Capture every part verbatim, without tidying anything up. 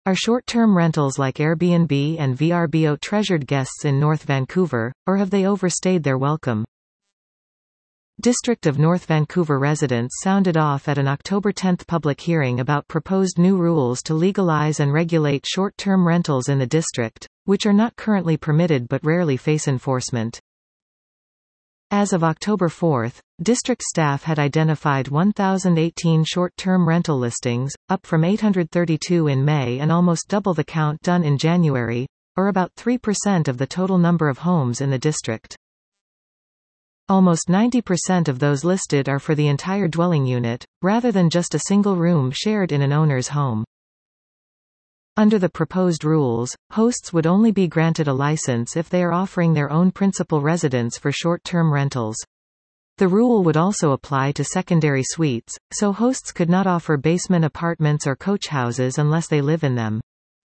Are short-term rentals like Airbnb and V R B O treasured guests in North Vancouver, or have they overstayed their welcome? District of North Vancouver residents sounded off at an October tenth public hearing about proposed new rules to legalize and regulate short-term rentals in the district, which are not currently permitted but rarely face enforcement. As of October fourth, district staff had identified one thousand eighteen short-term rental listings, up from eight hundred thirty-two in May and almost double the count done in January, or about three percent of the total number of homes in the district. Almost ninety percent of those listed are for the entire dwelling unit, rather than just a single room shared in an owner's home. Under the proposed rules, hosts would only be granted a license if they are offering their own principal residence for short-term rentals. The rule would also apply to secondary suites, so hosts could not offer basement apartments or coach houses unless they live in them.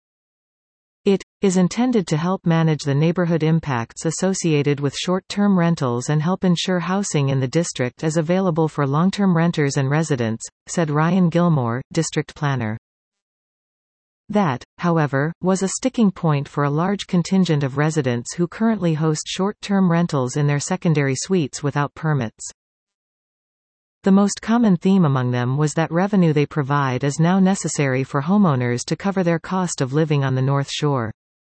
It is intended to help manage the neighborhood impacts associated with short-term rentals and help ensure housing in the district is available for long-term renters and residents, said Ryan Gilmore, district planner. That, however, was a sticking point for a large contingent of residents who currently host short-term rentals in their secondary suites without permits. The most common theme among them was that revenue they provide is now necessary for homeowners to cover their cost of living on the North Shore.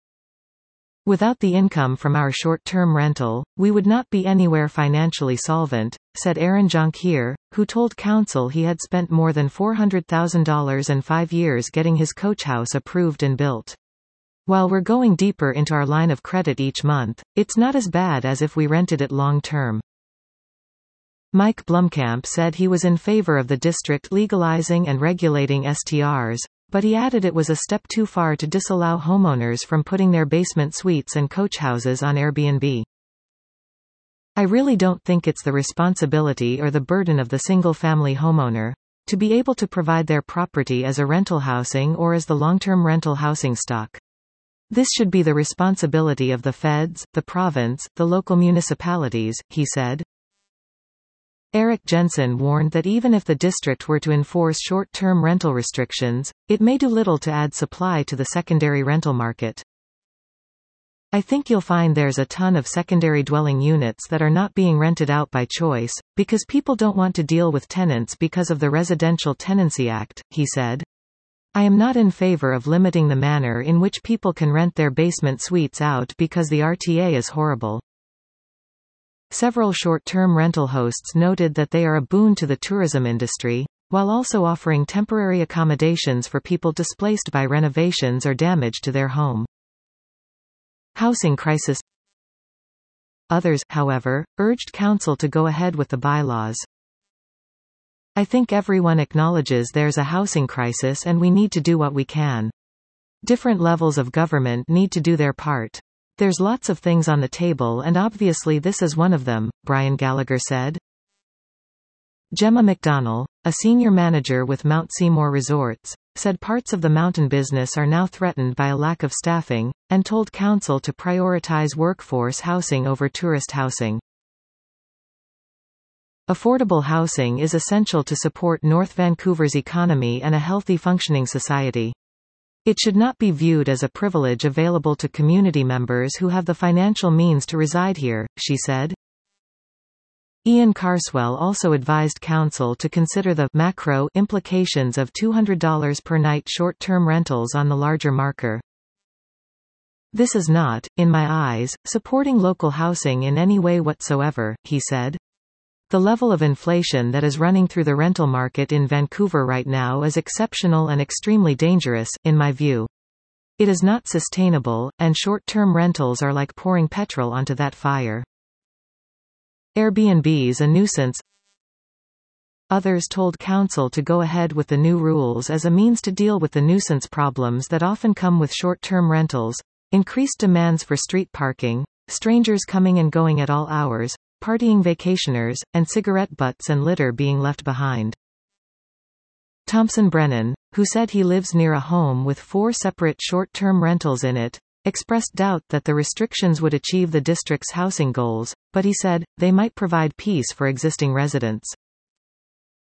Without the income from our short-term rental, we would not be anywhere financially solvent, said Aaron Jonquier, who told council he had spent more than four hundred thousand dollars in five years getting his coach house approved and built. While we're going deeper into our line of credit each month, it's not as bad as if we rented it long-term. Mike Blumkamp said he was in favor of the district legalizing and regulating S T Rs, but he added it was a step too far to disallow homeowners from putting their basement suites and coach houses on Airbnb. I really don't think it's the responsibility or the burden of the single-family homeowner to be able to provide their property as a rental housing or as the long-term rental housing stock. This should be the responsibility of the feds, the province, the local municipalities, he said. Eric Jensen warned that even if the district were to enforce short-term rental restrictions, it may do little to add supply to the secondary rental market. I think you'll find there's a ton of secondary dwelling units that are not being rented out by choice, because people don't want to deal with tenants because of the Residential Tenancy Act, he said. I am not in favor of limiting the manner in which people can rent their basement suites out because the R T A is horrible. Several short-term rental hosts noted that they are a boon to the tourism industry, while also offering temporary accommodations for people displaced by renovations or damage to their home. Housing crisis. Others, however, urged council to go ahead with the bylaws. I think everyone acknowledges there's a housing crisis and we need to do what we can. Different levels of government need to do their part. There's lots of things on the table and obviously this is one of them, Brian Gallagher said. Gemma McDonnell, a senior manager with Mount Seymour Resorts, said parts of the mountain business are now threatened by a lack of staffing, and told council to prioritize workforce housing over tourist housing. Affordable housing is essential to support North Vancouver's economy and a healthy functioning society. It should not be viewed as a privilege available to community members who have the financial means to reside here, she said. Ian Carswell also advised council to consider the macro implications of two hundred dollars per night short-term rentals on the larger marker. This is not, in my eyes, supporting local housing in any way whatsoever, he said. The level of inflation that is running through the rental market in Vancouver right now is exceptional and extremely dangerous, in my view. It is not sustainable, and short-term rentals are like pouring petrol onto that fire. Airbnb's a nuisance. Others told council to go ahead with the new rules as a means to deal with the nuisance problems that often come with short-term rentals, increased demands for street parking, strangers coming and going at all hours, partying vacationers, and cigarette butts and litter being left behind. Thompson Brennan, who said he lives near a home with four separate short-term rentals in it, expressed doubt that the restrictions would achieve the district's housing goals, but he said, they might provide peace for existing residents.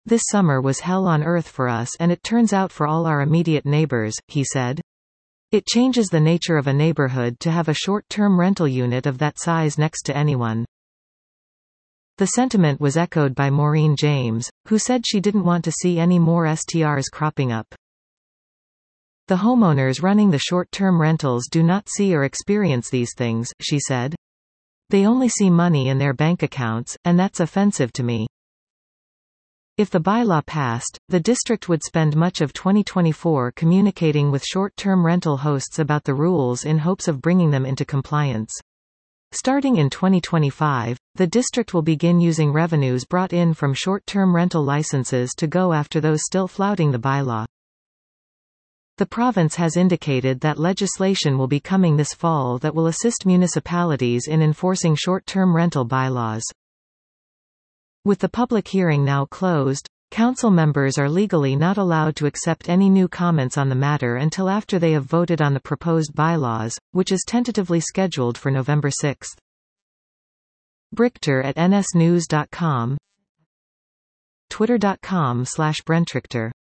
"This summer was hell on earth for us, and it turns out for all our immediate neighbors," he said. "It changes the nature of a neighborhood to have a short-term rental unit of that size next to anyone." The sentiment was echoed by Maureen James, who said she didn't want to see any more S T Rs cropping up. "The homeowners running the short-term rentals do not see or experience these things," she said. "They only see money in their bank accounts, and that's offensive to me." If the bylaw passed, the district would spend much of twenty twenty-four communicating with short-term rental hosts about the rules in hopes of bringing them into compliance. Starting in twenty twenty-five, the district will begin using revenues brought in from short-term rental licenses to go after those still flouting the bylaw. The province has indicated that legislation will be coming this fall that will assist municipalities in enforcing short-term rental bylaws. With the public hearing now closed, council members are legally not allowed to accept any new comments on the matter until after they have voted on the proposed bylaws, which is tentatively scheduled for November sixth. Brichter at n s news dot com, twitter dot com slash Brentrichter